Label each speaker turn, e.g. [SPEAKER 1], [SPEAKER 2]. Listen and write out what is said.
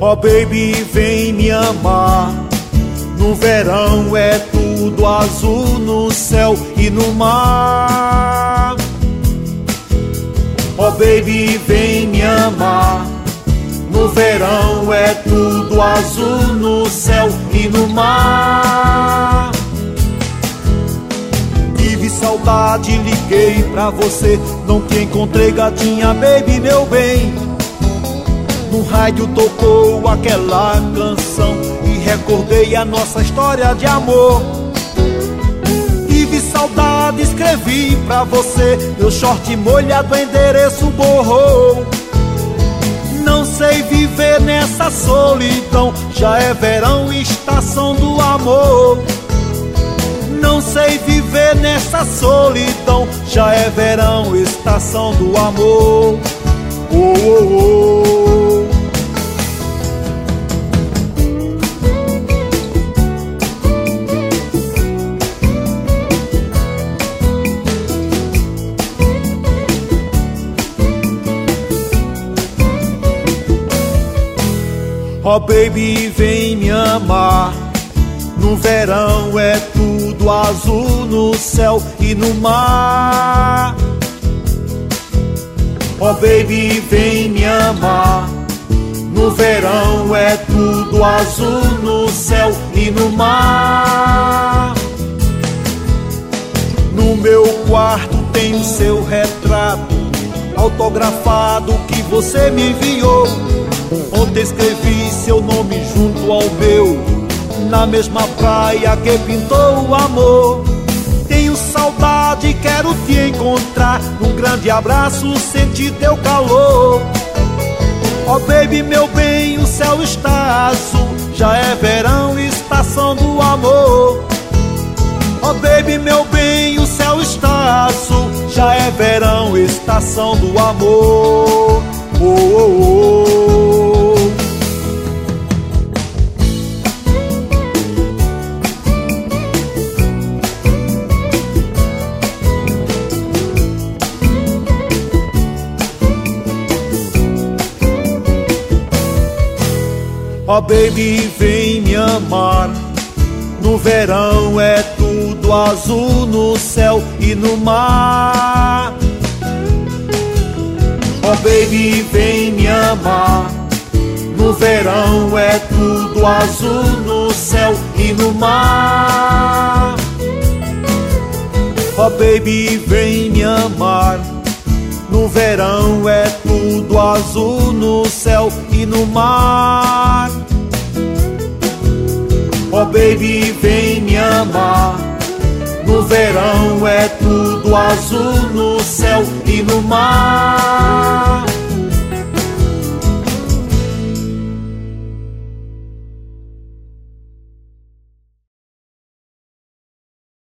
[SPEAKER 1] Oh baby, vem me amar. No verão é tudo azul no céu e no mar. Oh baby, vem me amar. No verão é tudo azul no céu e no mar. Tive saudade, liguei pra você, não te encontrei, gatinha, baby, meu bem. No rádio tocou aquela canção e recordei a nossa história de amor. Tive saudade, escrevi pra você, meu short molhado, endereço borrou. Não sei viver nessa solidão, já é verão, estação do amor. Não sei viver nessa solidão, já é verão, estação do amor. Oh, oh, oh. Oh baby, vem me amar. No verão é tudo azul no céu e no mar. Oh baby, vem me amar. No verão é tudo azul no céu e no mar. No meu quarto tem o seu retrato autografado que você me enviou. Ontem escrevi seu nome junto ao meu, na mesma praia que pintou o amor. Tenho saudade, quero te encontrar. Num grande abraço, sentir teu calor. Oh baby, meu bem, o céu está azul, já é verão, estação do amor. Oh baby, meu bem, o céu está azul, já é verão, estação do amor. Oh, oh, oh. Oh baby, vem me amar. No verão é tudo azul no céu e no mar. Oh baby, vem me amar. No verão é tudo azul no céu e no mar. Oh baby, vem me amar. No verão é tudo azul no céu e no mar. Oh baby, vem me amar. No verão é tudo azul no céu e no mar.